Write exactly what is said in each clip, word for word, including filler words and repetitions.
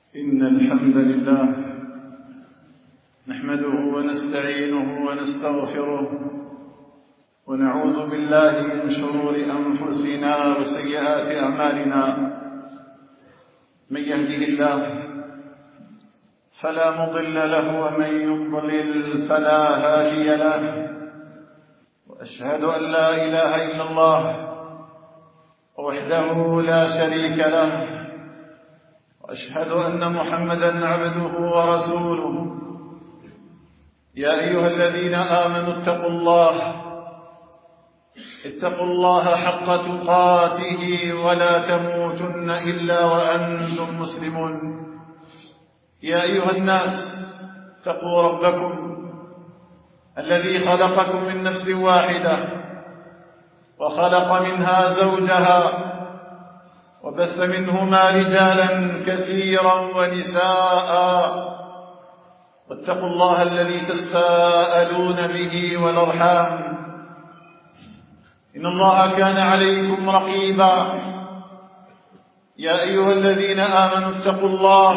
إن الحمد لله نحمده ونستعينه ونستغفره ونعوذ بالله من شرور أنفسنا وسيئات أعمالنا. من يهده الله فلا مضل له ومن يضلل فلا هادي له، وأشهد أن لا إله إلا الله وحده لا شريك له، وأشهد أن محمدًا عبده ورسوله. يا أيها الذين آمنوا اتقوا الله اتقوا الله حق تقاته ولا تموتن إلا وأنتم مسلمون. يا أيها الناس اتقوا ربكم الذي خلقكم من نفس واحدة وخلق منها زوجها وبث منهما رجالا كثيرا ونساء، واتقوا الله الذي تساءلون به والأرحام إن الله كان عليكم رقيبا. يا أيها الذين آمنوا اتقوا الله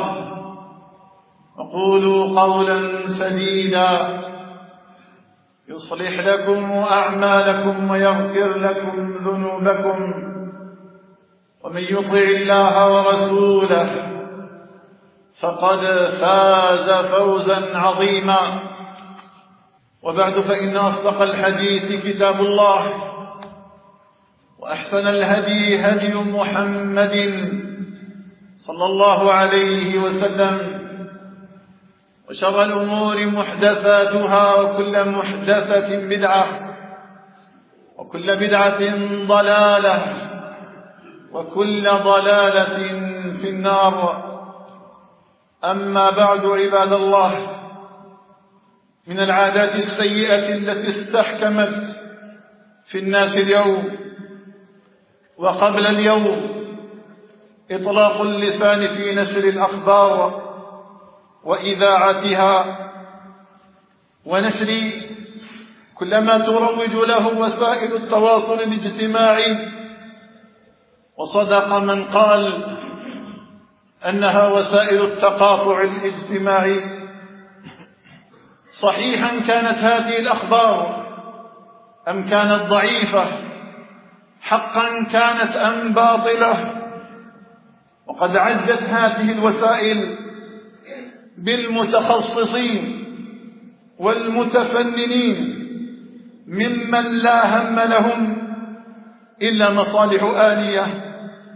وقولوا قولا سديدا يصلح لكم أعمالكم ويغفر لكم ذنوبكم، ومن يطع الله ورسوله فقد فاز فوزا عظيما. وبعد، فإن أصدق الحديث كتاب الله، وأحسن الهدي هدي محمد صلى الله عليه وسلم، وشر الأمور محدثاتها، وكل محدثة بدعة، وكل بدعة ضلالة، وكل ضلالة في النار. أما بعد، عباد الله، من العادات السيئة التي استحكمت في الناس اليوم وقبل اليوم إطلاق اللسان في نشر الأخبار وإذاعتها ونشر كل ما تروج له وسائل التواصل الاجتماعي. وصدق من قال أنها وسائل التقاطع الاجتماعي. صحيحا كانت هذه الأخبار أم كانت ضعيفة؟ حقا كانت أم باطلة؟ وقد عزت هذه الوسائل بالمتخصصين والمتفننين ممن لا هم لهم إلا مصالح آنية،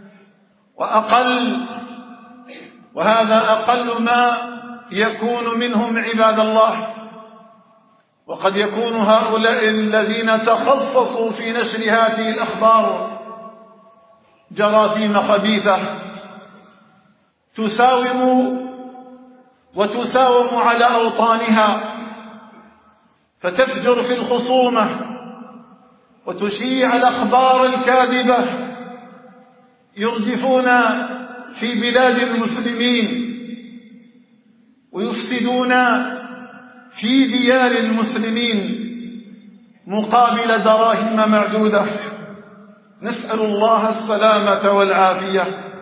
وأقل وهذا أقل ما يكون منهم عباد الله. وقد يكون هؤلاء الذين تخصصوا في نشر هذه الأخبار جراثيم خبيثة تساوم وتساوم على أوطانها، فتفجر في الخصومة وتشيع الأخبار الكاذبة. يرجفون في بلاد المسلمين ويفسدون في ديار المسلمين مقابل دراهم معدودة. نسأل الله السلامة والعافية.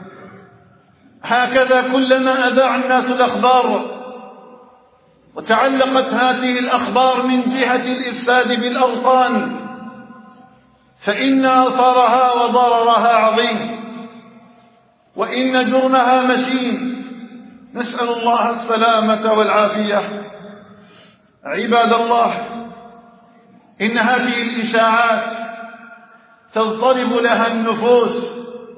هكذا كلما أذاع الناس الأخبار وتعلقت هذه الأخبار من جهة الإفساد بالأوطان، فإن أثرها وضررها عظيم، وإن جرمها مشين. نسأل الله السلامة والعافية. عباد الله، إن هذه الإشاعات تضطرب لها النفوس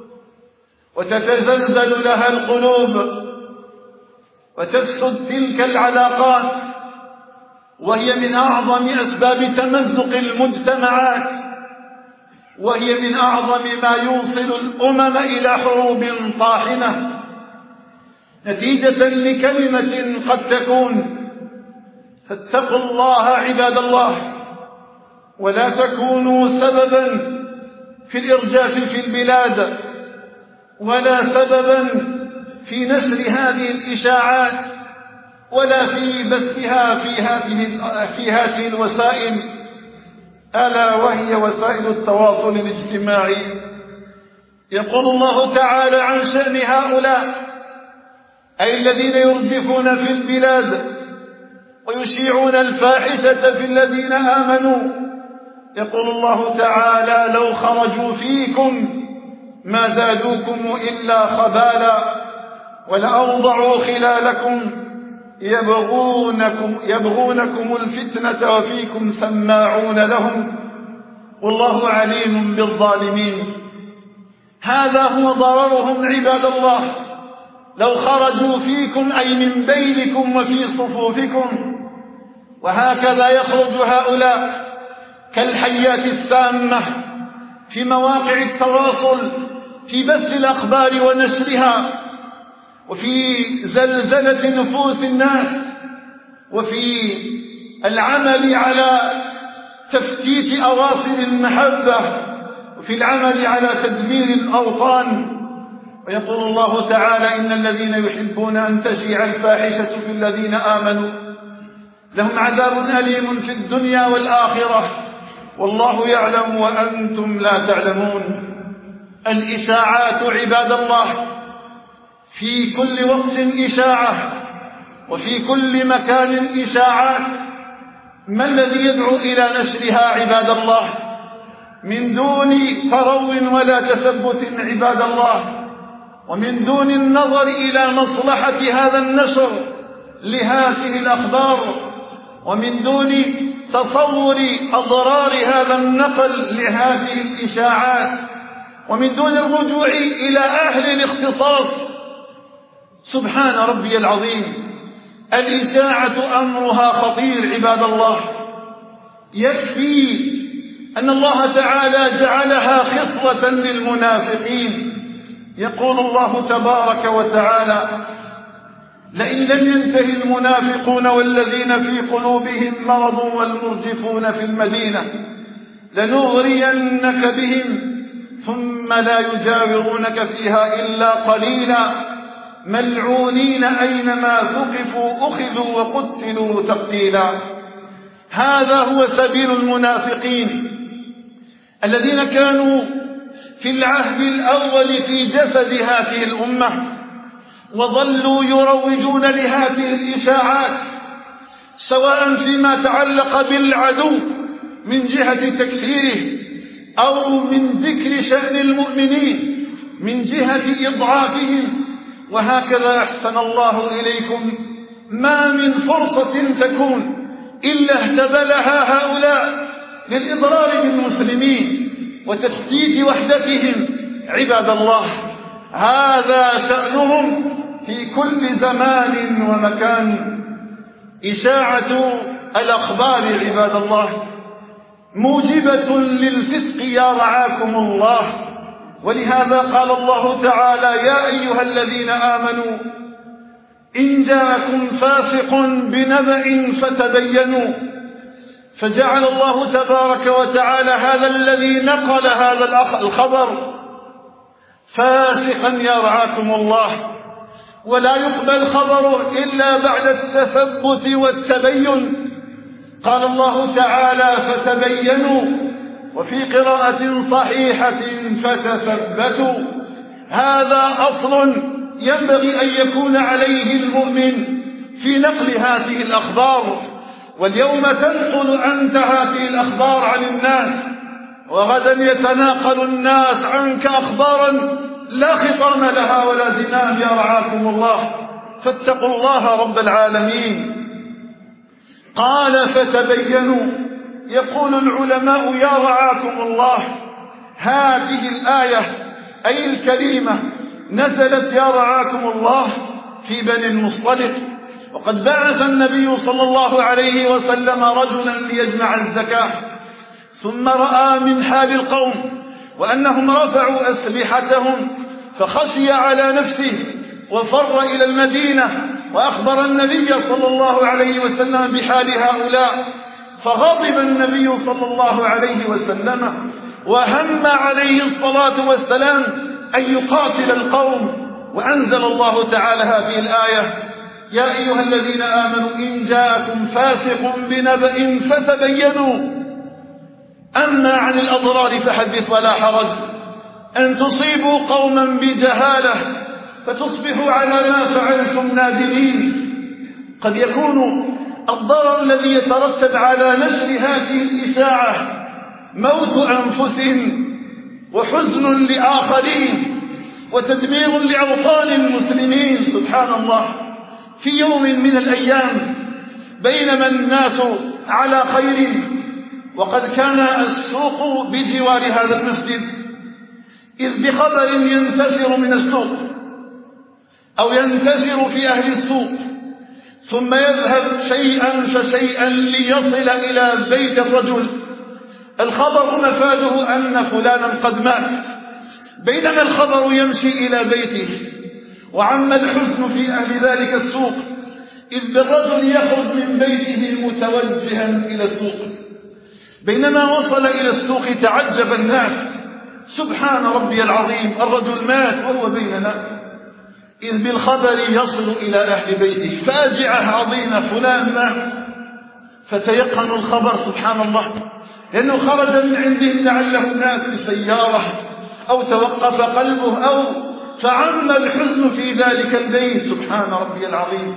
وتتزلزل لها القلوب وتفسد تلك العلاقات، وهي من أعظم أسباب تمزق المجتمعات، وهي من أعظم ما يوصل الأمم إلى حروب طاحنة نتيجة لكلمة قد تكون. فاتقوا الله عباد الله، ولا تكونوا سببا في الإرجاف في البلاد، ولا سببا في نشر هذه الإشاعات، ولا في بثها في هذه في هذه الوسائل، ألا وهي وسائل التواصل الاجتماعي. يقول الله تعالى عن شأن هؤلاء: أي الذين يرجفون في البلاد ويشيعون الفاحشة في الذين آمنوا. يقول الله تعالى: لو خرجوا فيكم ما زادوكم إلا خبالا ولأوضعوا خلالكم يبغونكم, يبغونكم الفتنة وفيكم سماعون لهم والله عليم بالظالمين. هذا هو ضررهم عباد الله. لو خرجوا فيكم أي من بينكم وفي صفوفكم. وهكذا يخرج هؤلاء كالحيات السامة في مواقع التواصل، في بث الأخبار ونشرها، وفي زلزلة نفوس الناس، وفي العمل على تفتيت أواصر المحبة، وفي العمل على تدمير الأوطان. ويقول الله تعالى: إن الذين يحبون أن تشيع الفاحشة في الذين آمنوا لهم عذاب أليم في الدنيا والآخرة والله يعلم وأنتم لا تعلمون. الإشاعات عباد الله في كل وقت إشاعة، وفي كل مكان إشاعات. ما الذي يدعو إلى نشرها عباد الله؟ من دون ترو ولا تثبت عباد الله، ومن دون النظر إلى مصلحة هذا النشر لهذه الأخبار، ومن دون تصور أضرار هذا النقل لهذه الإشاعات، ومن دون الرجوع إلى أهل الاختصاص. سبحان ربي العظيم. الإشاعة أمرها خطير عباد الله. يكفي أن الله تعالى جعلها خصلة للمنافقين. يقول الله تبارك وتعالى: لئن لم ينتهي المنافقون والذين في قلوبهم مرض والمرجفون في المدينة لنغرينك بهم ثم لا يجاورونك فيها إلا قليلا ملعونين أينما ثقفوا أخذوا وقتلوا تقتيلا. هذا هو سبيل المنافقين الذين كانوا في العهد الأول في جسد هذه الأمة، وظلوا يروجون لهذه الإشاعات، سواء فيما تعلق بالعدو من جهة تكفيره، أو من ذكر شأن المؤمنين من جهة إضعافهم. وهكذا أحسن الله إليكم ما من فرصة تكون إلا اهتبلها هؤلاء للإضرار بالمسلمين وتفتيت وحدتهم. عباد الله، هذا شأنهم في كل زمان ومكان. إشاعة الأخبار عباد الله موجبة للفسق يا رعاكم الله. ولهذا قال الله تعالى: يا أيها الذين آمنوا إن جاءكم فاسق بنبأ فتبينوا. فجعل الله تبارك وتعالى هذا الذي نقل هذا الخبر فاسقا يا رعاكم الله، ولا يقبل خبره إلا بعد التثبت والتبين. قال الله تعالى: فتبينوا، وفي قراءة صحيحة فتثبتوا. هذا أصل ينبغي أن يكون عليه المؤمن في نقل هذه الأخبار. واليوم تنقل أنت هذه الأخبار عن الناس، وغدا يتناقل الناس عنك أخبارا لا خطام لها ولا زمام يا رعاكم الله. فاتقوا الله رب العالمين. قال: فتبينوا. يقول العلماء يا رعاكم الله هذه الآية أي الكريمة نزلت يا رعاكم الله في بني المصطلق، وقد بعث النبي صلى الله عليه وسلم رجلا ليجمع الزكاة، ثم رأى من حال القوم وأنهم رفعوا أسلحتهم فخشي على نفسه وفر إلى المدينة، وأخبر النبي صلى الله عليه وسلم بحال هؤلاء، فغضب النبي صلى الله عليه وسلم وهم عليه الصلاة والسلام أن يقاتل القوم. وأنزل الله تعالى هذه الآية: يا أيها الذين آمنوا إن جاءكم فاسق بنبأ فتبينوا. أما عن الأضرار فحدث ولا حرج، أن تصيبوا قوما بجهالة فتصبحوا على ما فعلتم نادمين. قد يكون الضرر الذي يترتب على نشر هذه الإشاعة موت أنفس وحزن لآخرين وتدمير لأوطان المسلمين. سبحان الله، في يوم من الأيام بينما الناس على خير وقد كان السوق بجوار هذا المسجد، إذ بخبر ينتشر من السوق أو ينتشر في أهل السوق ثم يذهب شيئا فشيئا ليصل إلى بيت الرجل. الخبر مفاده أن فلانا قد مات، بينما الخبر يمشي إلى بيته، وعم الحزن في أهل ذلك السوق، إذ بالرجل يخرج من بيته متوجها إلى السوق. بينما وصل إلى السوق تعجب الناس، سبحان ربي العظيم، الرجل مات وهو بيننا، إذ بالخبر يصل إلى أهل بيته، فاجعة عظيمة، فلان مات. فتيقنوا الخبر، سبحان الله، لأنه خرج من عندهم لعله الناس بسيارة أو توقف قلبه أو فعم الحزن في ذلك البيت، سبحان ربي العظيم.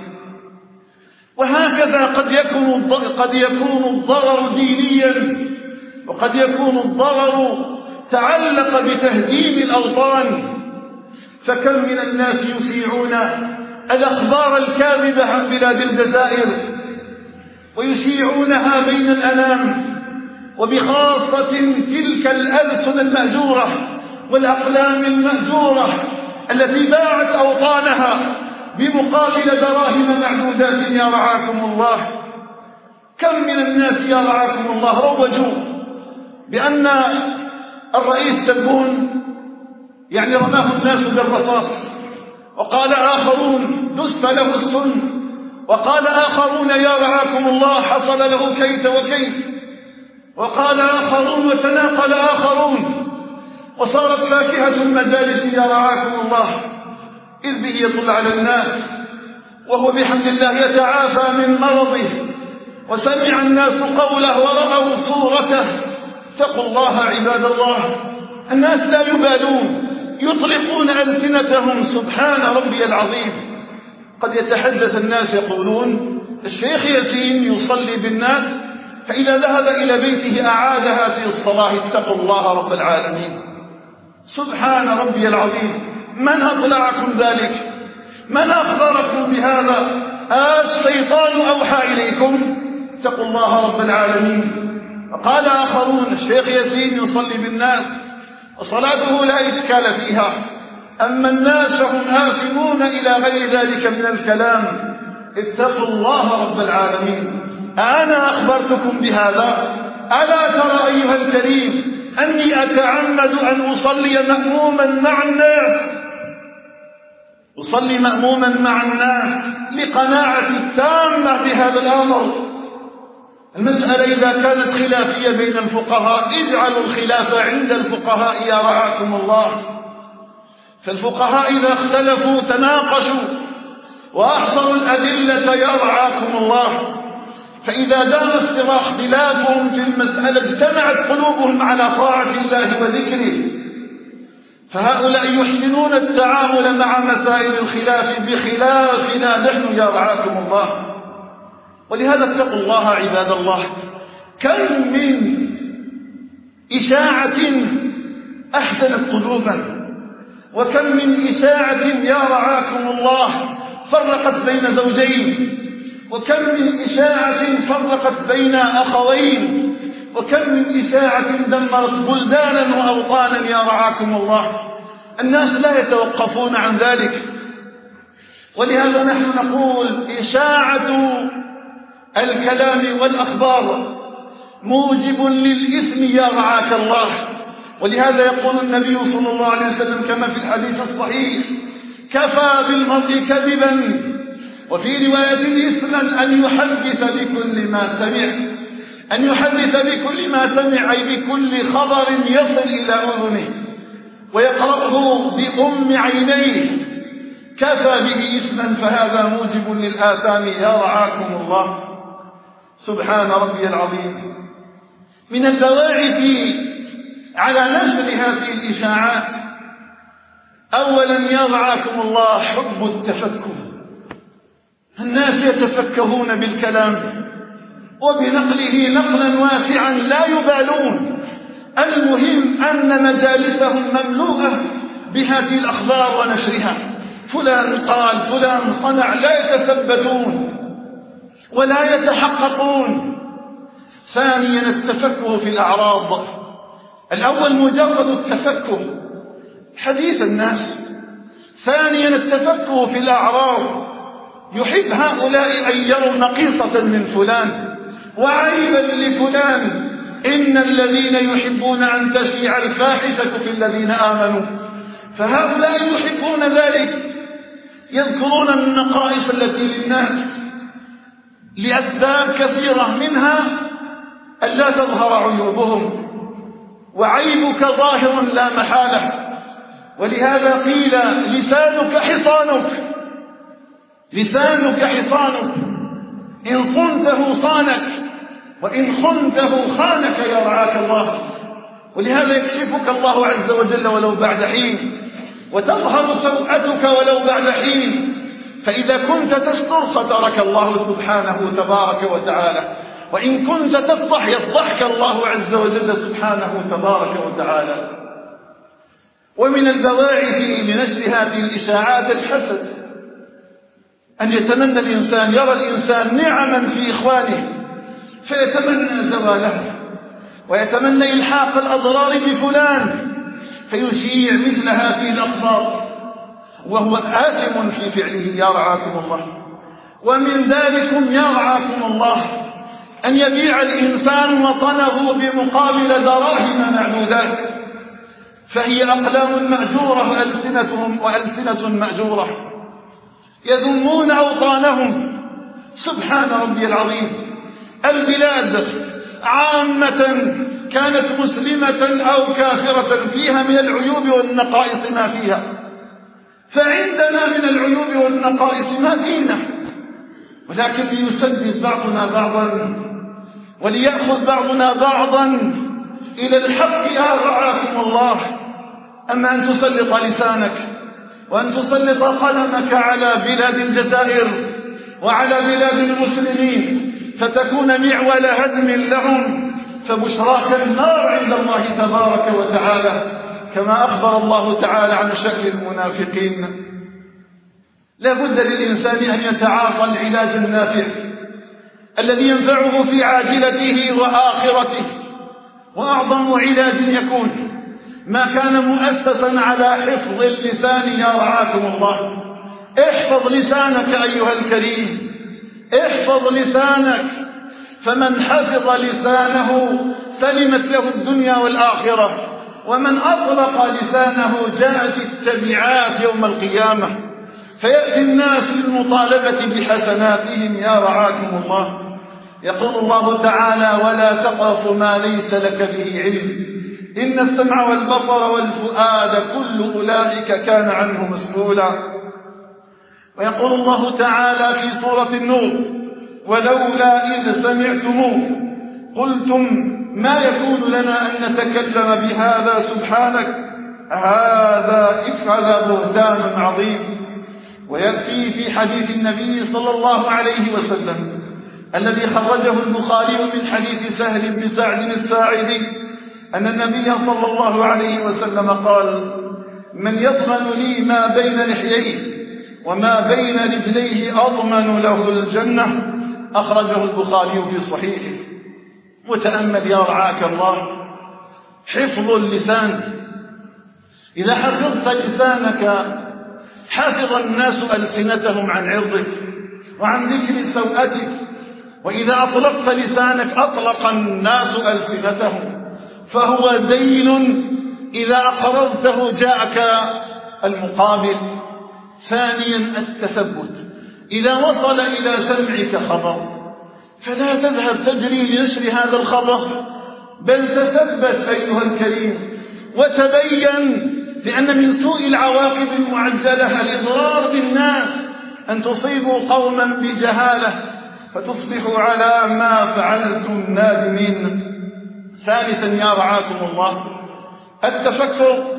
وهكذا قد يكون قد يكون الضرر دينيا، وقد يكون الضرر تعلق بتهديم الأوطان. فكم من الناس يشيعون الأخبار الكاذبة عن بلاد الجزائر ويشيعونها بين الأنام، وبخاصة تلك الألسن المأجورة والأقلام المأجورة التي باعت أوطانها بمقابل دراهم معدودات يا رعاكم الله. كم من الناس يا رعاكم الله روجوا بأن الرئيس تبون يعني رماه الناس بالرصاص، وقال آخرون دس له السن، وقال آخرون يا رعاكم الله حصل له كيت وكيت، وقال آخرون وتناقل آخرون، وصارت فاكهة المجالس يا رعاكم الله، إذ به يطل على الناس وهو بحمد الله يتعافى من مرضه، وسمع الناس قوله ورأوا صورته. اتقوا الله عباد الله، الناس لا يبالون، يطلقون ألسنتهم، سبحان ربي العظيم. قد يتحدث الناس يقولون الشيخ ياسين يصلي بالناس، فإذا ذهب إلى بيته أعادها في الصلاة. اتقوا الله رب العالمين، سبحان ربي العظيم. من أطلعكم ذلك؟ من أخبركم بهذا؟ الشيطان أوحى إليكم؟ اتقوا الله رب العالمين. وقال آخرون الشيخ ياسين يصلي بالناس وصلاته لا إشكال فيها، أما الناس هم آثمون إلى غير ذلك من الكلام. اتقوا الله رب العالمين. أنا أخبرتكم بهذا؟ ألا ترى أيها الكريم أني أتعمد أن أصلي مأموما مع الناس، أصلي مأموما مع الناس لقناعتي التامة بهذا الأمر. المسألة إذا كانت خلافية بين الفقهاء اجعلوا الخلاف عند الفقهاء يا رعاكم الله. فالفقهاء إذا اختلفوا تناقشوا وأحضروا الأدلة يا رعاكم الله، فإذا دام اختلافهم في المسألة اجتمعت قلوبهم على طاعة الله وذكره. فهؤلاء يحسنون التعامل مع مسائل الخلاف بخلافنا نحن يا رعاكم الله. ولهذا اتقوا الله عباد الله. كم من إشاعة أحزنت قلوبا، وكم من إشاعة يا رعاكم الله فرقت بين زوجين، وكم من إشاعة فرقت بين أخوين، وكم من إشاعة دمرت بلدانا وأوطانا يا رعاكم الله. الناس لا يتوقفون عن ذلك. ولهذا نحن نقول إشاعة الكلام والأخبار موجب للإثم يا رعاك الله. ولهذا يقول النبي صلى الله عليه وسلم كما في الحديث الصحيح: كفى بالمرء كذبا وفي رواية إثما أن يحدث بكل ما سمع، أن يحدث بكل ما سمع أي بكل خبر يصل إلى أذنه ويقرأه بأم عينيه. كفى به إثما، فهذا موجب للآثام يا رعاكم الله. سبحان ربي العظيم. من البواعث على نشر هذه الإشاعات أولا يرعاكم الله حب التفكه. الناس يتفكهون بالكلام وبنقله نقلا واسعا لا يبالون، المهم أن مجالسهم مملوءة بهذه الأخبار ونشرها، فلان قال فلان صنع، لا يتثبتون ولا يتحققون. ثانيا التفكه في الأعراض. الأول مجرد التفكه حديث الناس. ثانيا التفكه في الأعراض، يحب هؤلاء أن يروا نقيصة من فلان وعيبا لفلان. إن الذين يحبون أن تشيع الفاحشة في الذين آمنوا، فهؤلاء يحبون ذلك، يذكرون النقائص التي للناس لأسباب كثيرة، منها ألا تظهر عيوبهم، وعيبك ظاهر لا محالة. ولهذا قيل لسانك حصانك، لسانك حصانك، إن صنته صانك وإن خنته خانك يرعاك الله. ولهذا يكشفك الله عز وجل ولو بعد حين، وتظهر سوءتك ولو بعد حين، فإذا كنت تستر سترك الله سبحانه تبارك وتعالى، وإن كنت تفضح يفضحك الله عز وجل سبحانه تبارك وتعالى. ومن البواعث لنشر هذه الإشاعات الحسد، أن يتمنى الإنسان، يرى الإنسان نعما في إخوانه فيتمنى زواله، ويتمنى إلحاق الأضرار بفلان فيشيع مثل هذه الأخبار، وهو آثم في فعله يرعاكم الله. ومن ذلكم يرعاكم الله أن يبيع الإنسان وطنه بمقابل دراهم معدودات، فهي أقلام مأجورة وألسنتهم وألسنة مأجورة، يذمون أوطانهم. سبحان ربي العظيم، البلاد عامة كانت مسلمة أو كافرة فيها من العيوب والنقائص ما فيها، فعندنا من العيوب والنقائص ما فينا، ولكن ليسدد بعضنا بعضا وليأخذ بعضنا بعضا إلى الحق يا رعاكم الله. أما أن تسلط لسانك وأن تسلط قلمك على بلاد الجزائر وعلى بلاد المسلمين فتكون معول هدم لهم، فبشراك النار عند الله تبارك وتعالى، كما أخبر الله تعالى عن شأن المنافقين. لا بد للإنسان أن يتعاطى العلاج النافع الذي ينفعه في عاجلته وآخرته، وأعظم علاج يكون ما كان مؤسسا على حفظ اللسان يا رعاكم الله. احفظ لسانك أيها الكريم، احفظ لسانك، فمن حفظ لسانه سلمت له الدنيا والآخرة، ومن أطلق لسانه جاءت التبعات يوم القيامة، فيأتي الناس للمطالبة بحسناتهم يا رعاكم الله. يقول الله تعالى: ولا تقف ما ليس لك به علم إن السمع والبصر والفؤاد كل أولئك كان عنه مسؤولا. ويقول الله تعالى في سورة النور: ولولا إذ سمعتموه قلتم ما يكون لنا أن نتكلم بهذا سبحانك هذا إفعل بهتان عظيم. ويأتي في حديث النبي صلى الله عليه وسلم الذي خرجه البخاري من حديث سهل بن سعد الساعدي أن النبي صلى الله عليه وسلم قال: من يضمن لي ما بين لحييه وما بين رجليه أضمن له الجنة. أخرجه البخاري في صحيحه. وتأمل يا رعاك الله حفظ اللسان. إذا حفظت لسانك حفظ الناس ألسنتهم عن عرضك وعن ذكر سوءتك، وإذا أطلقت لسانك أطلق الناس ألسنتهم، فهو دين إذا أقررته جاءك المقابل. ثانيا التثبت. إذا وصل إلى سمعك خبر فلا تذهب تجري لنشر هذا الخبر، بل تثبت أيها الكريم وتبين، لأن من سوء العواقب المعجلة الإضرار بالناس أن تصيبوا قوما بجهالة فتصبحوا على ما فعلتم نادمين. ثالثا يا رعاكم الله التفكر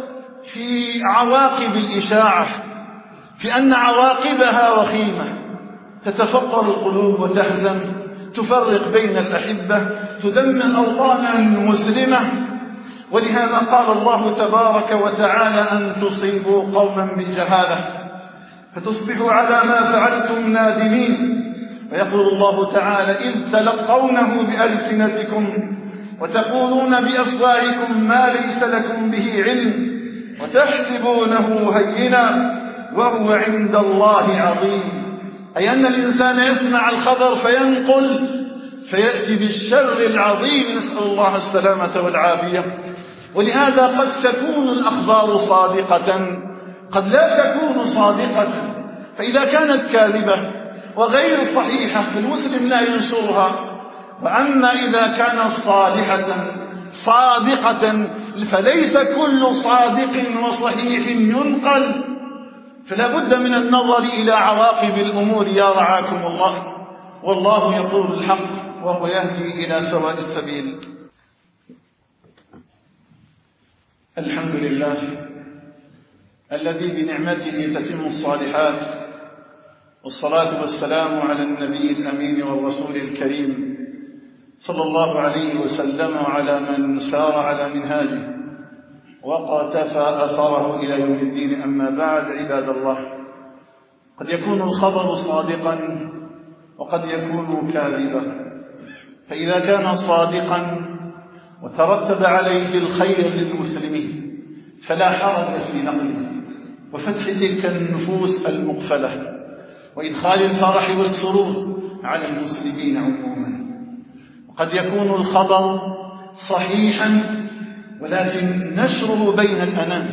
في عواقب الإشاعة، في أن عواقبها وخيمة، تتفطر القلوب وتحزن، تفرق بين الأحبة، تدمر أوطانا مسلمة. ولهذا قال الله تبارك وتعالى أن تصيبوا قوما بجهالة فتصبحوا على ما فعلتم نادمين. ويقول الله تعالى إذ تلقونه بألسنتكم وتقولون بأفواهكم ما ليس لكم به علم وتحسبونه هينا وهو عند الله عظيم. أي أن الإنسان يسمع الخبر فينقل فيأتي بالشر العظيم، نسأل الله السلامة والعافية. ولهذا قد تكون الأخبار صادقة، قد لا تكون صادقة، فإذا كانت كاذبة وغير صحيحة فالمسلم لا ينشرها. وأما إذا كانت صالحة صادقة فليس كل صادق وصحيح ينقل، فلا بد من النظر إلى عواقب الأمور يا رعاكم الله. والله يقول الحق وهو يهدي إلى سواء السبيل. الحمد لله الذي بنعمته تتم الصالحات، والصلاة والسلام على النبي الأمين والرسول الكريم صلى الله عليه وسلم وعلى من سار على منهاجه وقتفى أثره إلى يوم الدين. أما بعد، عباد الله، قد يكون الخبر صادقا وقد يكون كاذبا، فإذا كان صادقا وترتب عليه الخير للمسلمين فلا حرج في نقله وفتح تلك النفوس المقفلة وإدخال الفرح والسرور على المسلمين عموما. وقد يكون الخبر صحيحا ولكن نشره بين الأنام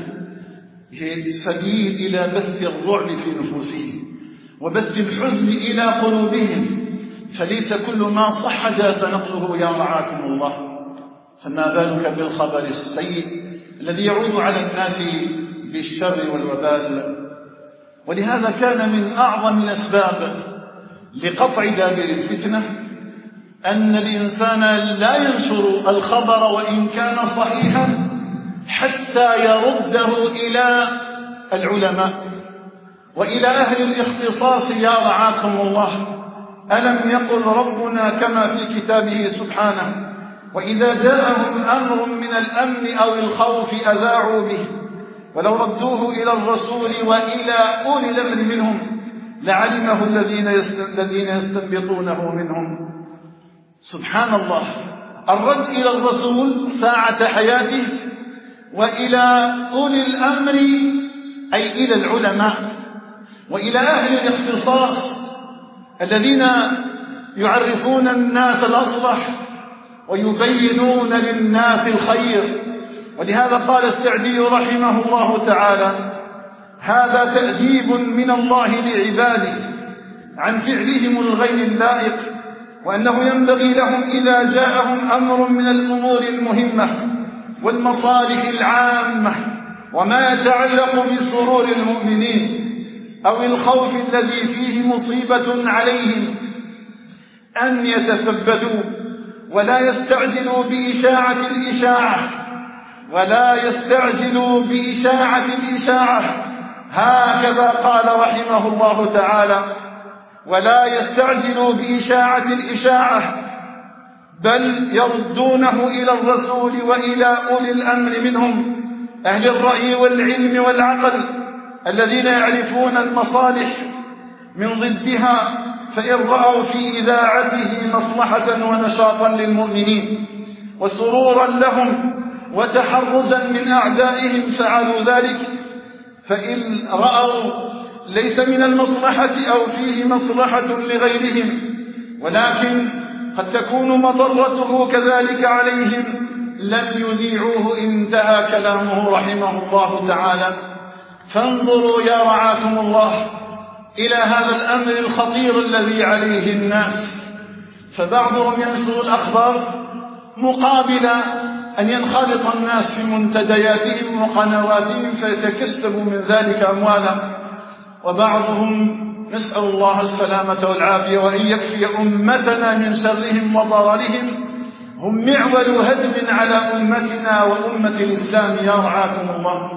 سبيل إلى بث الرعب في نفوسهم وبث الحزن إلى قلوبهم، فليس كل ما صح جاز نقله يا رعاكم الله، فما بالك بالخبر السيء الذي يعود على الناس بالشر والوبال. ولهذا كان من أعظم الأسباب لقطع دابر الفتنة أن الإنسان لا ينشر الخبر وإن كان صحيحا حتى يرده إلى العلماء وإلى أهل الاختصاص يا رعاكم الله. ألم يقل ربنا كما في كتابه سبحانه وإذا جاءهم أمر من الأمن أو الخوف أذاعوا به ولو ردوه إلى الرسول وإلى أولي الأمر منهم لعلمه الذين يستنبطونه منهم. سبحان الله، الرد إلى الرسول ساعة حياته وإلى أولي الأمر أي إلى العلماء وإلى أهل الاختصاص الذين يعرفون الناس الأصلح ويبينون للناس الخير. ولهذا قال السعدي رحمه الله تعالى هذا تأديب من الله لعباده عن فعلهم الغير اللائق، وأنه ينبغي لهم إذا جاءهم أمر من الأمور المهمة والمصالح العامة وما يتعلق بسرور المؤمنين أو الخوف الذي فيه مصيبة عليهم أن يتثبتوا ولا يستعجلوا بإشاعة الإشاعة ولا يستعجلوا بإشاعة الإشاعة هكذا قال رحمه الله تعالى ولا يستعجلوا بإشاعة الإشاعة بل يردونه إلى الرسول وإلى أولي الأمر منهم أهل الرأي والعلم والعقل الذين يعرفون المصالح من ضدها، فإن رأوا في إذاعته مصلحة ونشاطا للمؤمنين وسرورا لهم وتحرزا من أعدائهم فعلوا ذلك، فإن رأوا ليس من المصلحة أو فيه مصلحة لغيرهم ولكن قد تكون مضرته كذلك عليهم لم يذيعوه. انتهى كلامه رحمه الله تعالى. فانظروا يا رعاكم الله إلى هذا الأمر الخطير الذي عليه الناس، فبعضهم ينشر الأخبار مقابل أن ينخرط الناس في منتدياتهم وقنواتهم فيتكسبوا من ذلك أموالا، وبعضهم نسأل الله السلامة والعافية وأن يكفي أمتنا من شرهم وضررهم هم معول هدم على أمتنا وأمة الإسلام يا رعاكم الله.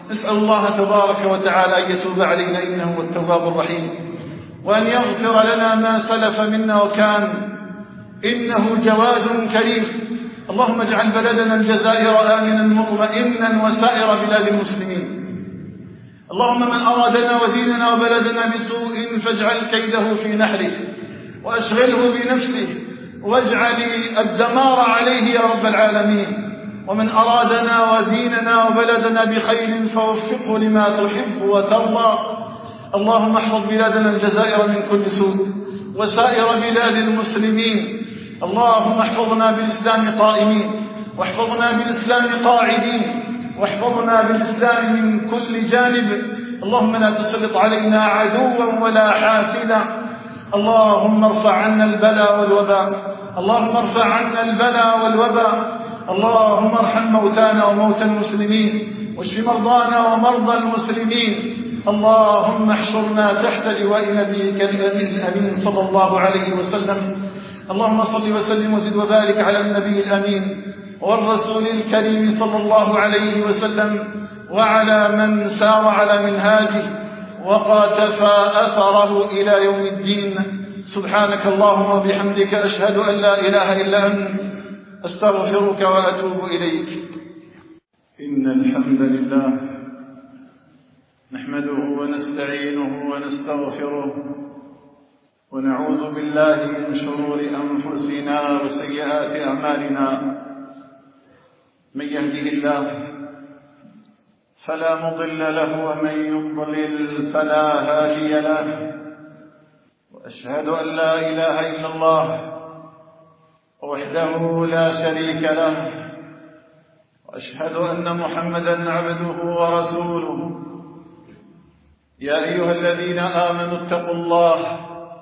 نسأل الله تبارك وتعالى أن يتوب علينا إنه هو التواب الرحيم، وأن يغفر لنا ما سلف منا وكان، إنه جواد كريم. اللهم اجعل بلدنا الجزائر آمنا مطمئنا وسائر بلاد المسلمين. اللهم من أرادنا وديننا وبلدنا بسوء فاجعل كيده في نحره وأشغله بنفسه واجعل الدمار عليه يا رب العالمين. ومن أرادنا وديننا وبلدنا بخير فوفقه لما تحب وترضى. اللهم احفظ بلادنا الجزائر من كل سوء وسائر بلاد المسلمين. اللهم احفظنا بالإسلام قائمين، واحفظنا بالإسلام قاعدين، واحفظنا بالإسلام من كل جانب. اللهم لا تسلط علينا عدوا ولا حاسدا. اللهم ارفع عنا البلاء والوباء، اللهم ارفع عنا البلاء والوباء. اللهم ارحم موتانا وموتى المسلمين، واشف مرضانا ومرضى المسلمين. اللهم احشرنا تحت لواء نبيك الأمين صلى الله عليه وسلم. اللهم صل وسلم وزد وبارك على النبي الأمين والرسول الكريم صلى الله عليه وسلم، وعلى من سار على منهاجه وقاتفى أثره إلى يوم الدين. سبحانك اللهم وبحمدك أشهد أن لا إله إلا أنت أستغفرك وأتوب إليك. إن الحمد لله نحمده ونستعينه ونستغفره ونعوذ بالله من شرور أنفسنا وسيئات أعمالنا. من يهده الله فلا مضل له ومن يضلل فلا هادي له، وأشهد أن لا إله إلا الله وحده لا شريك له، وأشهد أن محمدا عبده ورسوله. يا أيها الذين آمنوا اتقوا الله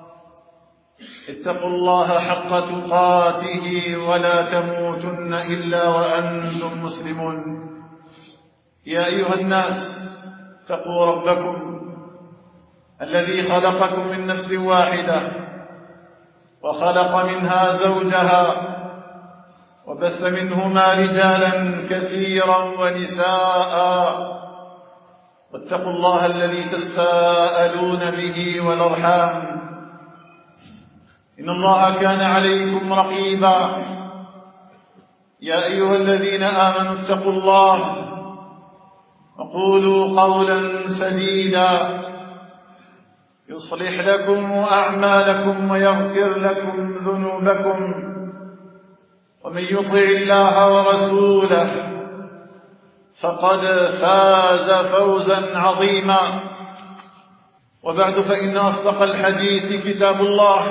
اتقوا الله حق تقاته ولا تموتن إلا وأنتم مسلمون. يا أيها الناس اتقوا ربكم الذي خلقكم من نفس واحدة وخلق منها زوجها وبث منهما رجالا كثيرا ونساء، واتقوا الله الذي تساءلون به والأرحام إن الله كان عليكم رقيبا. يا أيها الذين آمنوا اتقوا الله وقولوا قولا سديدا يصلح لكم أعمالكم ويغفر لكم ذنوبكم، ومن يطع الله ورسوله فقد فاز فوزا عظيما. وبعد، فإن أصدق الحديث كتاب الله،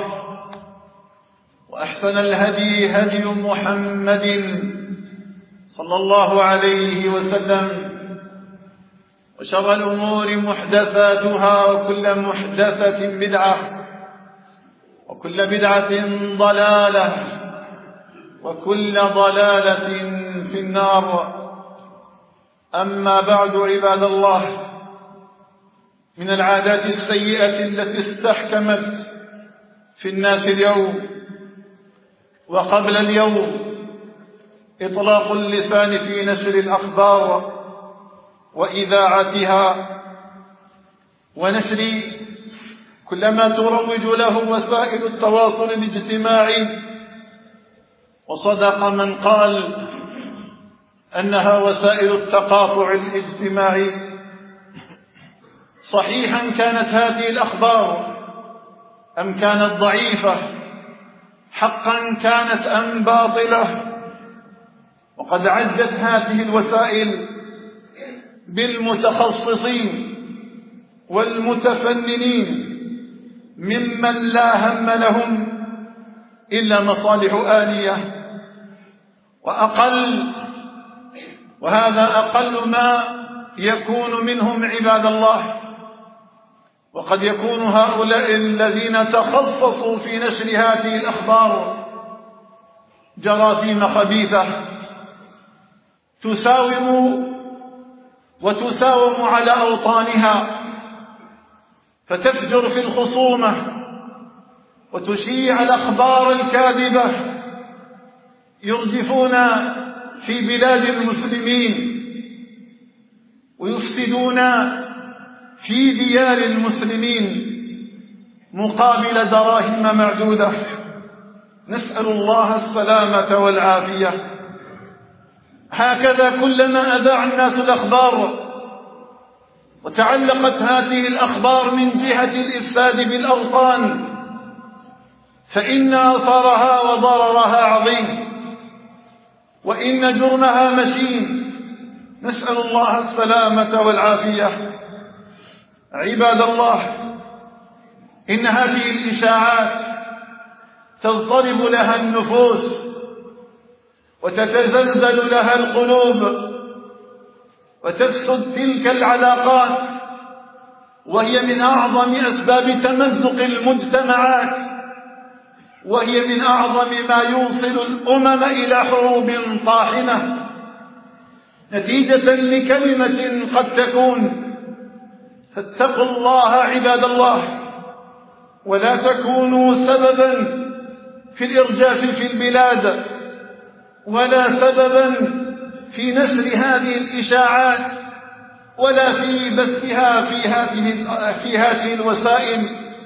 وأحسن الهدي هدي محمد صلى الله عليه وسلم، وشر الأمور محدثاتها، وكل محدثة بدعة، وكل بدعة ضلالة، وكل ضلالة في النار. أما بعد، عباد الله، من العادات السيئة التي استحكمت في الناس اليوم وقبل اليوم إطلاق اللسان في نشر الأخبار وإذاعتها ونشر كل ما تروج له وسائل التواصل الاجتماعي. وصدق من قال أنها وسائل التقاطع الاجتماعي. صحيحا كانت هذه الأخبار أم كانت ضعيفة؟ حقا كانت أم باطلة؟ وقد عزت هذه الوسائل بالمتخصصين والمتفننين ممن لا هم لهم إلا مصالح آنية، وأقل وهذا أقل ما يكون منهم عباد الله. وقد يكون هؤلاء الذين تخصصوا في نشر هذه الأخبار جراثيم خبيثة تساوم وتساوم على أوطانها، فتفجر في الخصومة وتشيع الأخبار الكاذبة. يرجفون في بلاد المسلمين ويفسدون في ديار المسلمين مقابل دراهم معدودة. نسأل الله السلامة والعافية. هكذا كلما أذاع الناس الأخبار وتعلقت هذه الأخبار من جهة الإفساد بالأوطان فإن أثرها وضررها عظيم وإن جرمها مشين. نسأل الله السلامة والعافية. عباد الله، إن هذه الإشاعات تضطرب لها النفوس وتتزلزل لها القلوب وتفسد تلك العلاقات، وهي من أعظم أسباب تمزق المجتمعات، وهي من أعظم ما يوصل الأمم إلى حروب طاحنة نتيجة لكلمة قد تكون. فاتقوا الله عباد الله، ولا تكونوا سببا في الإرجاف في البلاد ولا سببا في نشر هذه الإشاعات ولا في بثها في هذه في هذه الوسائل،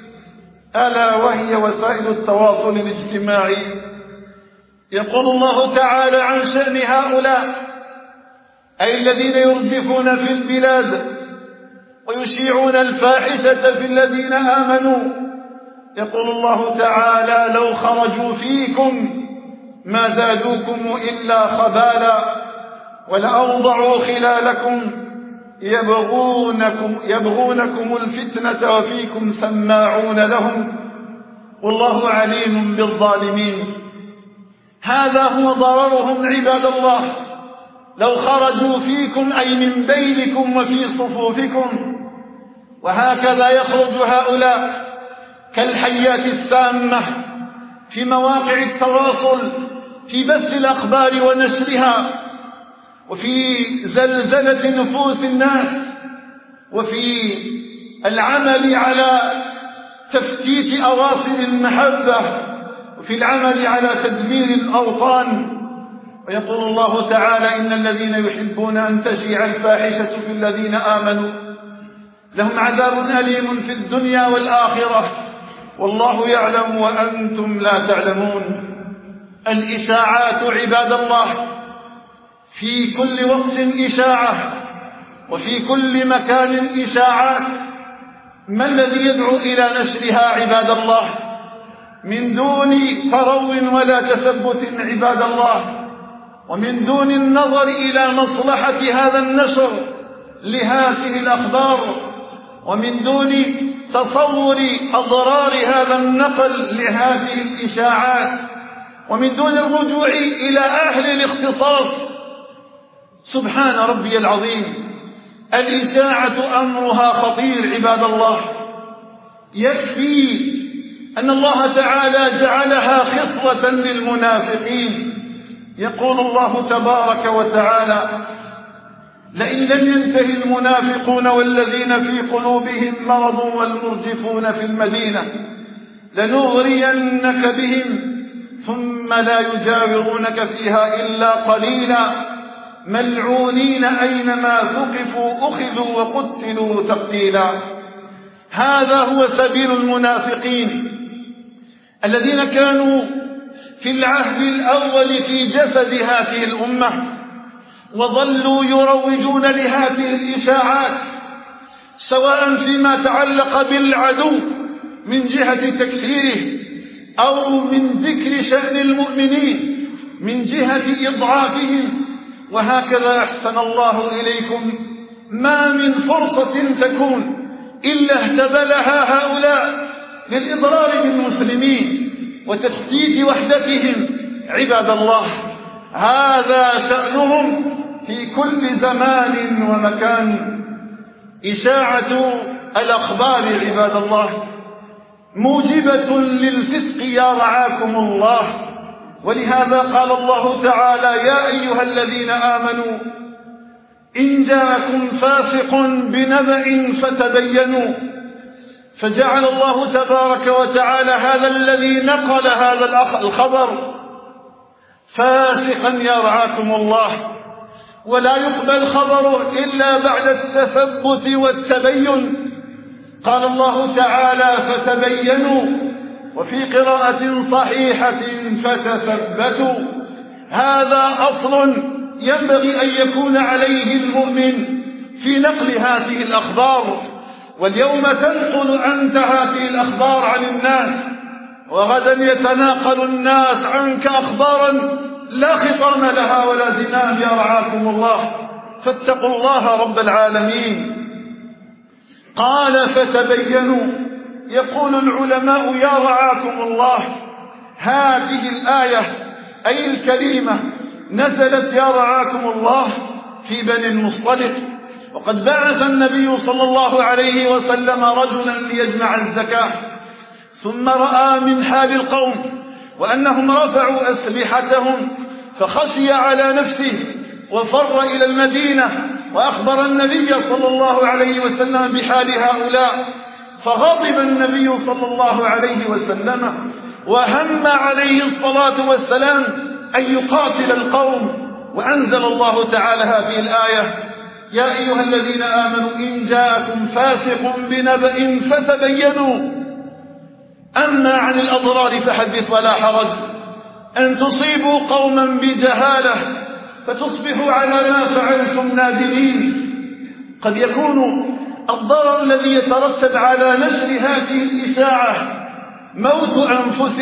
ألا وهي وسائل التواصل الاجتماعي. يقول الله تعالى عن شأن هؤلاء أي الذين يرجفون في البلاد ويشيعون الفاحشة في الذين آمنوا. يقول الله تعالى: لو خرجوا فيكم ما زادوكم إلا خبالا ولأوضعوا خلالكم يبغونكم, يبغونكم الفتنة وفيكم سماعون لهم والله عليم بالظالمين. هذا هو ضررهم عباد الله. لو خرجوا فيكم أي من بينكم وفي صفوفكم. وهكذا يخرج هؤلاء كالحيات السامة في مواقع التواصل في بث الأخبار ونشرها وفي زلزلة نفوس الناس وفي العمل على تفتيت أواصر المحبة وفي العمل على تدمير الأوطان. ويقول الله تعالى: إن الذين يحبون أن تشيع الفاحشة في الذين آمنوا لهم عذاب أليم في الدنيا والآخرة والله يعلم وأنتم لا تعلمون. الإشاعات عباد الله في كل وقت إشاعة وفي كل مكان إشاعات. ما الذي يدعو إلى نشرها عباد الله من دون ترو ولا تثبت عباد الله، ومن دون النظر إلى مصلحة هذا النشر لهذه الأخبار، ومن دون تصور أضرار هذا النقل لهذه الإشاعات، ومن دون الرجوع إلى أهل الاختصاص. سبحان ربي العظيم. الإشاعة أمرها خطير عباد الله. يكفي أن الله تعالى جعلها خصلة للمنافقين. يقول الله تبارك وتعالى: لئن لم ينتهي المنافقون والذين في قلوبهم مرض والمرجفون في المدينة لنغرينك بهم ثم لا يجاورونك فيها إلا قليلا ملعونين أينما ثقفوا أخذوا وقتلوا تقتيلا. هذا هو سبيل المنافقين الذين كانوا في العهد الأول في جسد هذه الأمة وظلوا يروجون لهذه الإشاعات، سواء فيما تعلق بالعدو من جهة تكثيره أو من ذكر شأن المؤمنين من جهة إضعافهم. وهكذا أحسن الله إليكم ما من فرصة تكون إلا اهتبلها هؤلاء للإضرار بالمسلمين وتفتيت وحدتهم. عباد الله، هذا شأنهم في كل زمان ومكان. إشاعة الأخبار عباد الله موجبة للفسق يا رعاكم الله. ولهذا قال الله تعالى: يا أيها الذين آمنوا إن جاءكم فاسق بنبأ فتبينوا. فجعل الله تبارك وتعالى هذا الذي نقل هذا الخبر فاسقا يا رعاكم الله، ولا يقبل خبره إلا بعد التثبت والتبين. قال الله تعالى فتبينوا، وفي قراءة صحيحة فتثبتوا. هذا أصل ينبغي أن يكون عليه المؤمن في نقل هذه الأخبار. واليوم تنقل أنت هذه الأخبار عن الناس، وغدا يتناقل الناس عنك أخبارا لا خطام لها ولا زمام، يا رعاكم الله. فاتقوا الله رب العالمين. قال فتبينوا. يقول العلماء يا رعاكم الله هذه الآية أي الكريمة نزلت يا رعاكم الله في بني المصطلق، وقد بعث النبي صلى الله عليه وسلم رجلا ليجمع الزكاة، ثم رأى من حال القوم وأنهم رفعوا أسلحتهم فخشي على نفسه وفر إلى المدينة، وأخبر النبي صلى الله عليه وسلم بحال هؤلاء، فغضب النبي صلى الله عليه وسلم وهم عليه الصلاة والسلام أن يقاتل القوم، وأنزل الله تعالى هذه الآية يا أيها الذين آمنوا إن جاءكم فاسق بنبأ فتبينوا. أما عن الأضرار فحدث ولا حرج، أن تصيبوا قوما بجهالة فتصبحوا على ما فعلتم نادمين. قد يكون الضرر الذي يترتب على نشر هذه الإشاعة موت أنفس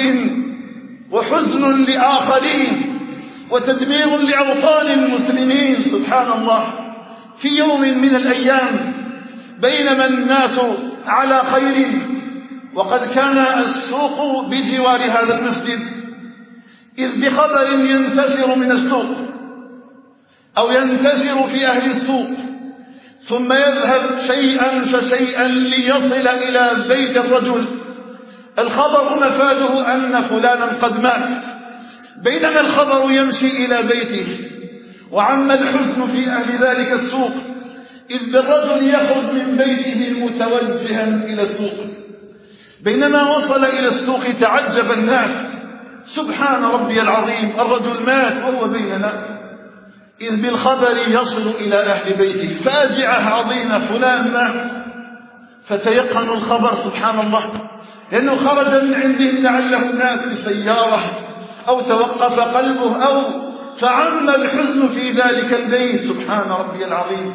وحزن لآخرين وتدمير لأوطان المسلمين. سبحان الله، في يوم من الأيام بينما الناس على خير، وقد كان السوق بجوار هذا المسجد، إذ بخبر ينتشر من السوق أو ينتشر في أهل السوق، ثم يذهب شيئا فشيئا ليصل إلى بيت الرجل. الخبر مفاده أن فلانا قد مات، بينما الخبر يمشي إلى بيته، وعم الحزن في أهل ذلك السوق، إذ بالرجل يخرج من بيته متوجها إلى السوق. بينما وصل إلى السوق تعجب الناس، سبحان ربي العظيم، الرجل مات وهو بيننا، إذ بالخبر يصل إلى أهل بيته فاجعة عظيمة، فلان مات. فتيقنوا الخبر سبحان الله، لأنه خرج من عندهم لعله الناس بسيارة أو توقف قلبه أو فعم الحزن في ذلك البيت. سبحان ربي العظيم.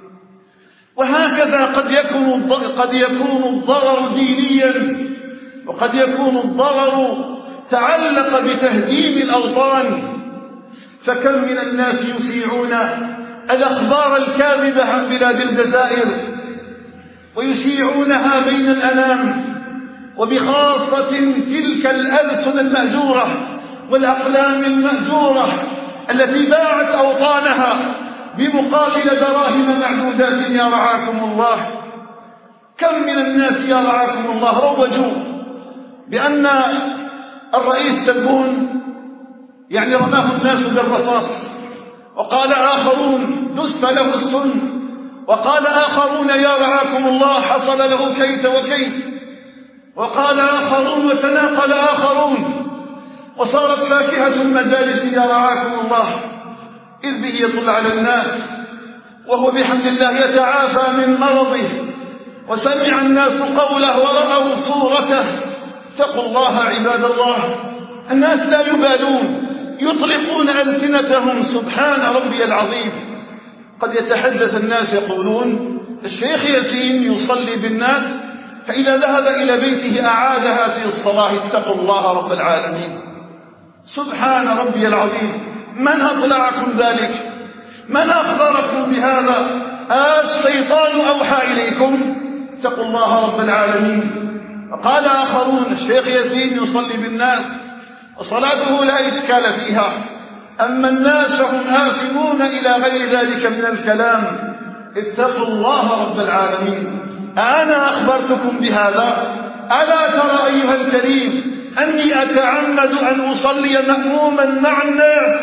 وهكذا قد يكون قد يكون الضرر دينيا، وقد يكون الضرر تعلق بتهديم الأوطان. فكم من الناس يشيعون الأخبار الكاذبة عن بلاد الجزائر ويشيعونها بين الأنام، وبخاصة تلك الألسن المأجورة والأقلام المأجورة التي باعت أوطانها بمقابل دراهم معدودات يا رعاكم الله. كم من الناس يا رعاكم الله روجوا بأن الرئيس تبون يعني رماه الناس بالرصاص، وقال آخرون دس له السن، وقال آخرون يا رعاكم الله حصل له كيت وكيت، وقال آخرون وتناقل آخرون، وصارت فاكهة المجالس يا رعاكم الله، إذ به يطل على الناس وهو بحمد الله يتعافى من مرضه، وسمع الناس قوله ورأوا صورته. اتقوا الله عباد الله، الناس لا يبالون، يطلقون ألسنتهم سبحان ربي العظيم. قد يتحدث الناس يقولون الشيخ ياسين يصلي بالناس، فإذا ذهب إلى بيته أعادها في الصلاة. اتقوا الله رب العالمين. سبحان ربي العظيم، من أطلعكم ذلك؟ من أخبركم بهذا؟ الشيطان أوحى إليكم؟ اتقوا الله رب العالمين. وقال آخرون الشيخ ياسين يصلي بالناس وصلاته لا إشكال فيها، أما الناس هم آثمون إلى غير ذلك من الكلام. اتقوا الله رب العالمين. أنا أخبرتكم بهذا؟ ألا ترى أيها الكريم أني أتعمد أن أصلي مأموما مع الناس،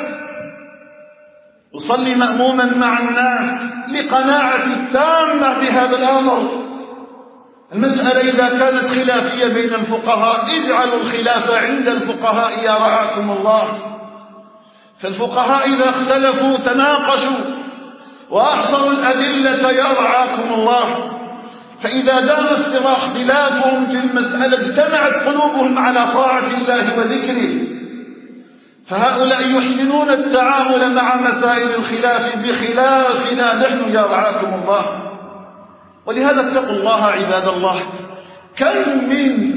أصلي مأموما مع الناس لقناعة التامة بهذا الأمر. المسألة إذا كانت خلافية بين الفقهاء اجعلوا الخلاف عند الفقهاء يا رعاكم الله. فالفقهاء إذا اختلفوا تناقشوا وأحضروا الأدلة يرعاكم الله. فإذا دام استراء اختلافهم في المسألة اجتمعت قلوبهم على طاعة الله وذكره، فهؤلاء يحسنون التعامل مع مسائل الخلاف بخلافنا نحن يرعاكم الله. ولهذا اتقوا الله عباد الله. كم من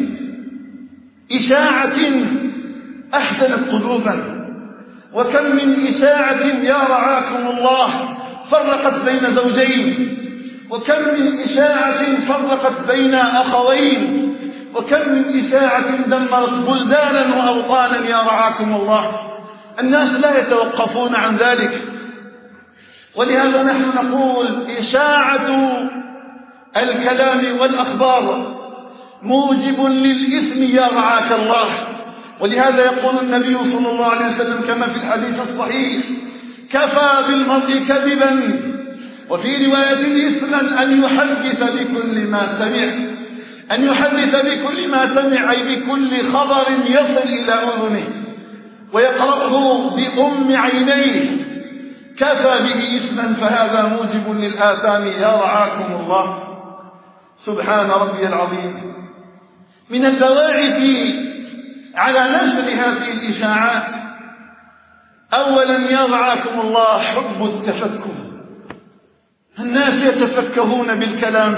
إشاعة أحزنت قلوبا، وكم من إشاعة يا رعاكم الله فرقت بين زوجين، وكم من إشاعة فرقت بين أخوين، وكم من إشاعة دمرت بلدانا وأوطانا يا رعاكم الله. الناس لا يتوقفون عن ذلك. ولهذا نحن نقول إشاعة الكلام والأخبار موجب للإثم يا رعاك الله. ولهذا يقول النبي صلى الله عليه وسلم كما في الحديث الصحيح: كفى بالمرء كذبا وفي رواية إثما أن يحدث بكل ما سمع، أن يحدث بكل ما سمع أي بكل خبر يصل إلى أذنه ويقرأه بأم عينيه، كفى به إثما، فهذا موجب للآثام يا رعاكم الله. سبحان ربي العظيم. من البواعث على نشر هذه الإشاعات أولا يا رعاكم الله حب التفكه. الناس يتفكهون بالكلام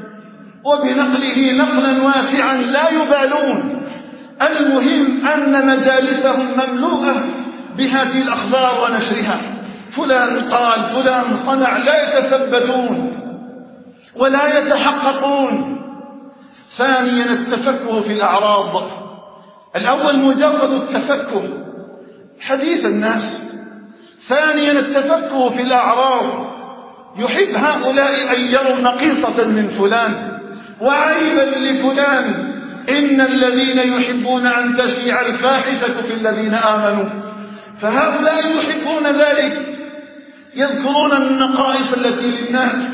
وبنقله نقلا واسعا لا يبالون، المهم أن مجالسهم مملوءة بهذه الأخبار ونشرها. فلان قال، فلان صنع، لا يتثبتون ولا يتحققون. ثانيا التفكه في الأعراض. الأول مجرد التفكه حديث الناس. ثانيا التفكه في الأعراض. يحب هؤلاء أن يروا نقيصة من فلان وعيبا لفلان. إن الذين يحبون أن تشيع الفاحشة في الذين آمنوا، فهؤلاء يحبون ذلك، يذكرون النقائص التي للناس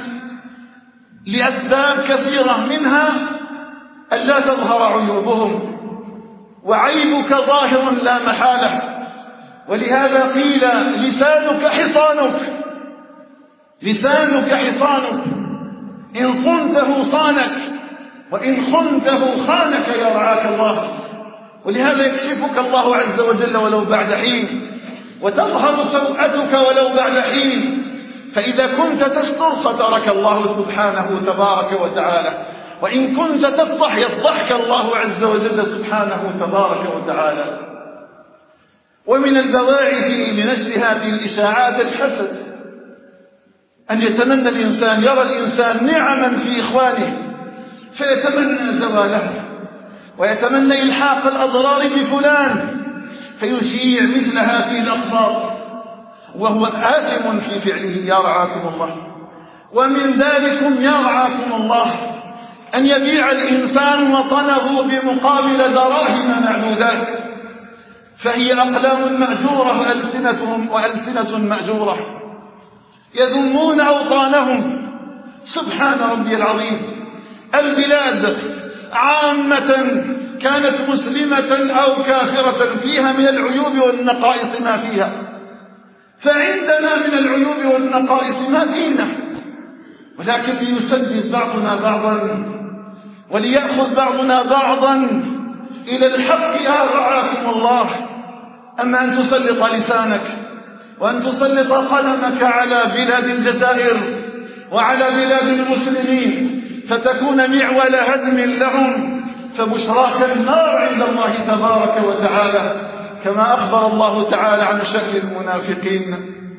لأسباب كثيرة، منها ألا تظهر عيوبهم، وعيبك ظاهر لا محالة. ولهذا قيل لسانك حصانك، لسانك حصانك، إن صنته صانك وإن خنته خانك يا رعاك الله. ولهذا يكشفك الله عز وجل ولو بعد حين، وتظهر سوءتك ولو بعد حين. فإذا كنت تستر سترك الله سبحانه تبارك وتعالى، وإن كنت تفضح يفضحك الله عز وجل سبحانه تبارك وتعالى. ومن البواعث لنشر هذه الإشاعات الحسد، أن يتمنى الإنسان، يرى الإنسان نعما في إخوانه فيتمنى زواله، ويتمنى إلحاق الأضرار بفلان فيشيع مثل هذه الأخبار، وهو آثم في فعله يا رعاكم الله. ومن ذلكم يا رعاكم الله أن يبيع الإنسان وطنه بمقابل دراهم معدودات، فهي أقلام مأجورة وألسنتهم وألسنة مأجورة، يذمون أوطانهم. سبحان ربي العظيم. البلاد عامة كانت مسلمة أو كافرة فيها من العيوب والنقائص ما فيها، فعندنا من العيوب والنقائص ما فينا، ولكن ليسدد بعضنا بعضا وليأخذ بعضنا بعضا إلى الحق يا رعاكم الله. أما أن تسلط لسانك وأن تسلط قلمك على بلاد الجزائر وعلى بلاد المسلمين فتكون معول هدم لهم، فبشراك النار عند الله تبارك وتعالى، كما أخبر الله تعالى عن شأن المنافقين.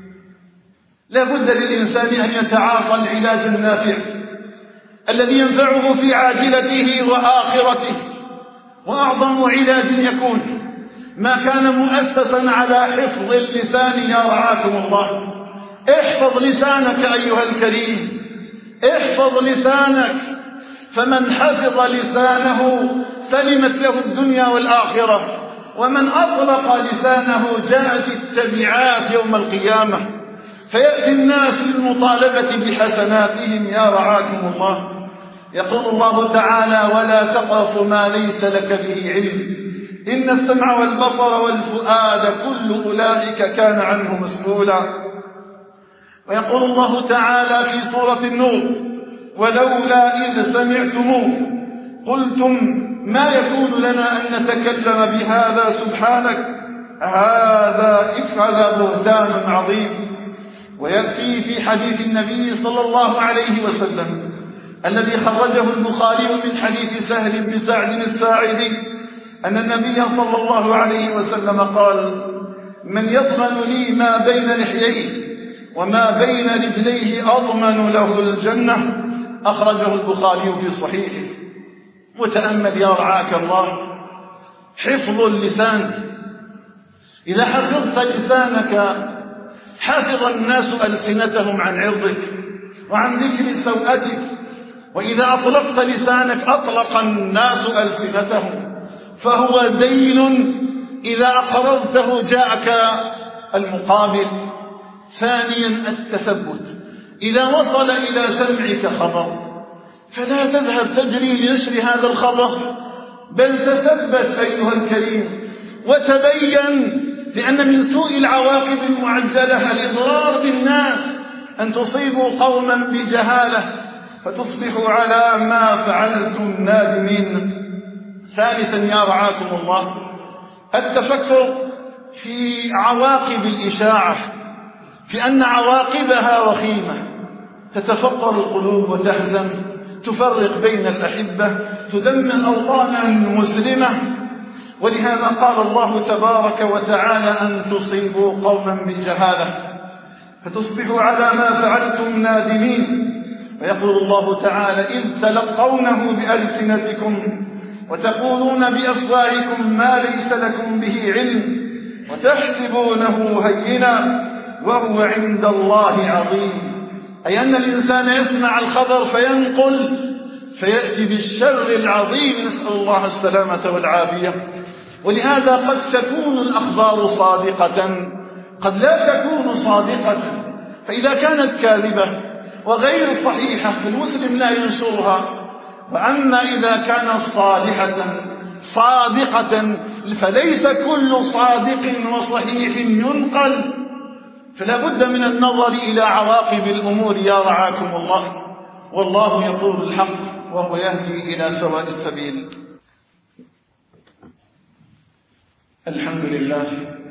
لا بد للإنسان أن يتعاطى العلاج النافع الذي ينفعه في عاجلته وآخرته، وأعظم علاج يكون ما كان مؤسسا على حفظ اللسان يا رعاكم الله. احفظ لسانك أيها الكريم، احفظ لسانك، فمن حفظ لسانه سلمت له الدنيا والآخرة، ومن أطلق لسانه جاءت التبعات يوم القيامة، فيأتي الناس للمطالبة بحسناتهم يا رعاكم الله. يقول الله تعالى: ولا تقف ما ليس لك به علم إن السمع والبصر والفؤاد كل أولئك كان عنه مسؤولا. ويقول الله تعالى في سورة النور: ولولا إذ سمعتموه قلتم ما يكون لنا أن نتكلم بهذا سبحانك هذا إفعل بهتان عظيم. ويأتي في حديث النبي صلى الله عليه وسلم الذي خرجه البخاري من حديث سهل بن سعد الساعدي أن النبي صلى الله عليه وسلم قال: من يضمن لي ما بين لحييه وما بين رجليه أضمن له الجنة. أخرجه البخاري في صحيحه. وتأمل يا رعاك الله حفظ اللسان. إذا حفظت لسانك حفظ الناس ألسنتهم عن عرضك وعن ذكر سوءتك، وإذا أطلقت لسانك أطلق الناس ألسنتهم، فهو دين إذا أقررته جاءك المقابل. ثانيا التثبت. إذا وصل إلى سمعك خبر فلا تذهب تجري لنشر هذا الخبر، بل تثبت أيها الكريم وتبين، لأن من سوء العواقب المعجلة الإضرار بالناس أن تصيبوا قوما بجهالة فتصبحوا على ما فعلتم نادمين. ثالثا يا رعاكم الله التفكر في عواقب الإشاعة، في أن عواقبها وخيمة، تتفطر القلوب وتحزن، تفرق بين الأحبة، تدمر أوطانا مسلمة. ولهذا قال الله تبارك وتعالى: أن تصيبوا قوما بجهالة فتصبحوا على ما فعلتم نادمين. ويقول الله تعالى: إذ تلقونه بألسنتكم وتقولون بأفواهكم ما ليس لكم به علم وتحسبونه هينا وهو عند الله عظيم. أي أن الإنسان يسمع الخبر فينقل فيأتي بالشر العظيم، نسأل الله السلامة والعافية. ولهذا قد تكون الأخبار صادقة، قد لا تكون صادقة، فإذا كانت كاذبة وغير صحيحة فالمسلم لا ينشرها. وأما إذا كانت صالحة صادقة فليس كل صادق وصحيح ينقل، فلا بد من النظر إلى عواقب الأمور يا رعاكم الله. والله يقول الحق وهو يهدي إلى سواء السبيل. الحمد لله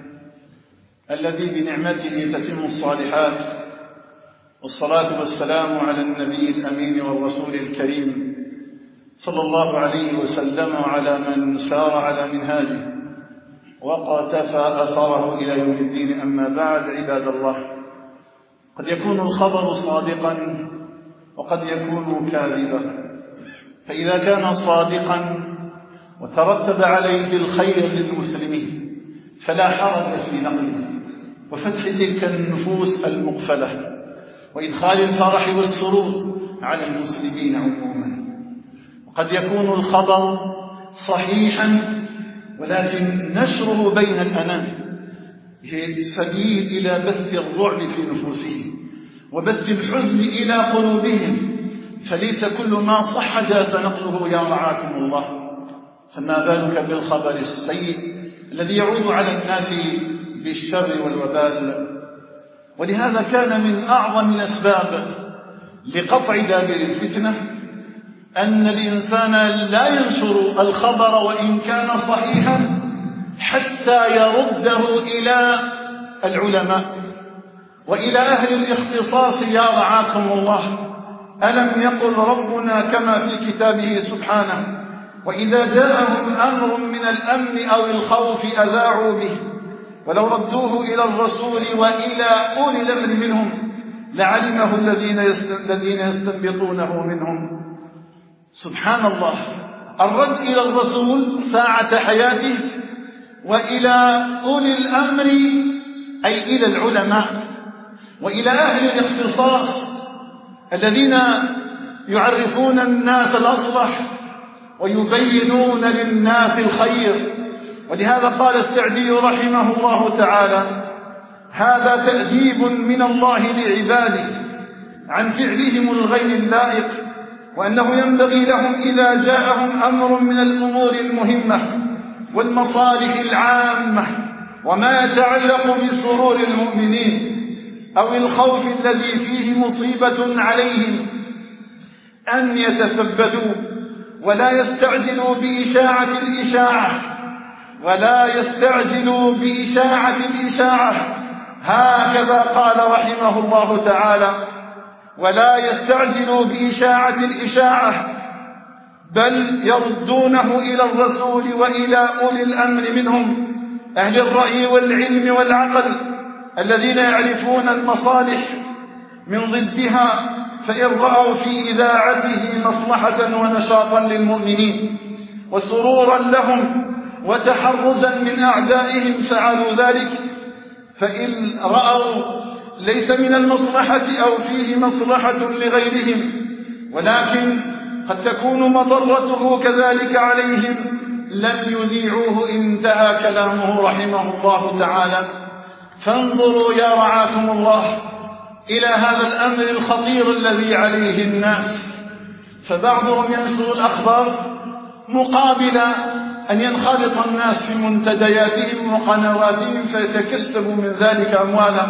الذي بنعمته تتم الصالحات، والصلاة والسلام على النبي الأمين والرسول الكريم صلى الله عليه وسلم وعلى من سار على منهاجه وقتفى أثره إلى يوم الدين. أما بعد، عباد الله، قد يكون الخبر صادقا وقد يكون كاذبا، فإذا كان صادقا وترتب عليه الخير للمسلمين فلا حرج في نقله وفتح تلك النفوس المقفلة وإدخال الفرح والسرور على المسلمين عموما. وقد يكون الخبر صحيحا ولكن نشره بين الأنام سبيل إلى بث الرعب في نفوسهم وبث الحزن إلى قلوبهم، فليس كل ما صح جاز نقله يا رعاكم الله، فما بالك بالخبر السيء الذي يعود على الناس بالشر والوبال. ولهذا كان من أعظم الأسباب لقطع دابر الفتنة أن الإنسان لا ينشر الخبر وإن كان صحيحا حتى يرده إلى العلماء وإلى أهل الاختصاص يا رعاكم الله. ألم يقل ربنا كما في كتابه سبحانه: وإذا جاءهم أمر من الأمن أو الخوف أذاعوا به ولو ردوه إلى الرسول وإلى أولي الأمر منهم لعلمه الذين يستنبطونه منهم. سبحان الله، الرد إلى الرسول ساعة حياته وإلى أولي الأمر أي إلى العلماء وإلى أهل الاختصاص الذين يعرفون الناس الأصلح ويبينون للناس الخير. ولهذا قال السعدي رحمه الله تعالى: هذا تأديب من الله لعباده عن فعلهم الغير اللائق، وأنه ينبغي لهم إذا جاءهم أمر من الأمور المهمة والمصالح العامة وما يتعلق بسرور المؤمنين أو الخوف الذي فيه مصيبة عليهم أن يتثبتوا ولا يستعجلوا بإشاعة الإشاعة ولا يستعجلوا بإشاعة الإشاعة هكذا قال رحمه الله تعالى: ولا يستعجلوا بإشاعة الإشاعة بل يردونه إلى الرسول وإلى أولي الأمر منهم، أهل الرأي والعلم والعقل الذين يعرفون المصالح من ضدها، فإن رأوا في إذاعته مصلحة ونشاطا للمؤمنين وسرورا لهم وتحرزا من أعدائهم فعلوا ذلك، فإن رأوا ليس من المصلحة أو فيه مصلحة لغيرهم ولكن قد تكون مضرته كذلك عليهم لم يذيعوه. انتهى كلامه رحمه الله تعالى. فانظروا يا رعاكم الله إلى هذا الأمر الخطير الذي عليه الناس، فبعضهم ينشر الأخبار مقابل أن ينخرط الناس في منتدياتهم وقنواتهم فيتكسبوا من ذلك أموالا،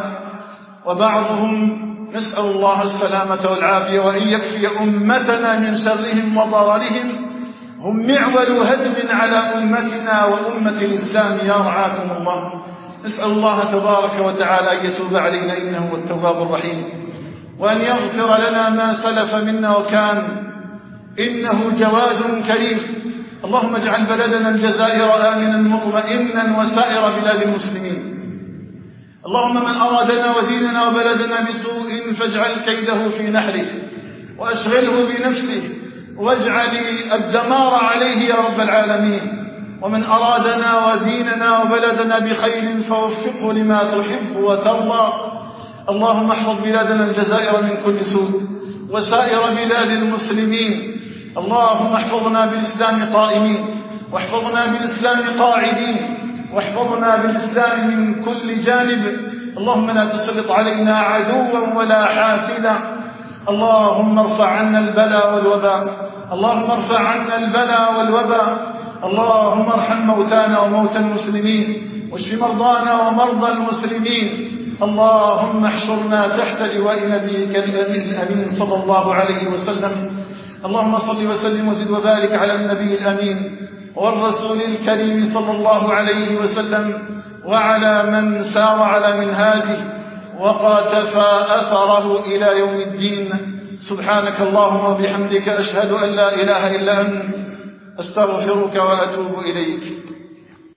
وبعضهم نسأل الله السلامة والعافية وأن يكفي أمتنا من شرهم وضررهم، هم معول هدم على أمتنا وأمة الإسلام يا رعاكم الله. نسأل الله تبارك وتعالى أن يتوب علينا إنه هو التواب الرحيم، وأن يغفر لنا ما سلف منا وكان، إنه جواد كريم. اللهم اجعل بلدنا الجزائر آمنا مطمئنا وسائر بلاد المسلمين. اللهم من أرادنا وديننا وبلدنا بسوء فاجعل كيده في نحره وأشغله بنفسه واجعل الدمار عليه يا رب العالمين. ومن أرادنا وديننا وبلدنا بخير فوفقه لما تحب وترضى. اللهم احفظ بلادنا الجزائر من كل سوء وسائر بلاد المسلمين. اللهم احفظنا بالإسلام قائمين، واحفظنا بالإسلام قاعدين، واحفظنا بالإسلام من كل جانب. اللهم لا تسلط علينا عدوا ولا حاسدا. اللهم ارفع عنا البلاء والوباء، اللهم ارفع عنا البلاء والوباء. اللهم ارحم موتانا وموتى المسلمين، واشف مرضانا ومرضى المسلمين. اللهم احشرنا تحت لواء نبيك الأمين صلى الله عليه وسلم. اللهم صل وسلم وزد وبارك على النبي الأمين والرسول الكريم صلى الله عليه وسلم وعلى من سار على منهاجه وقاتفى أثره إلى يوم الدين. سبحانك اللهم وبحمدك أشهد أن لا إله إلا أنت أستغفرك وأتوب إليك.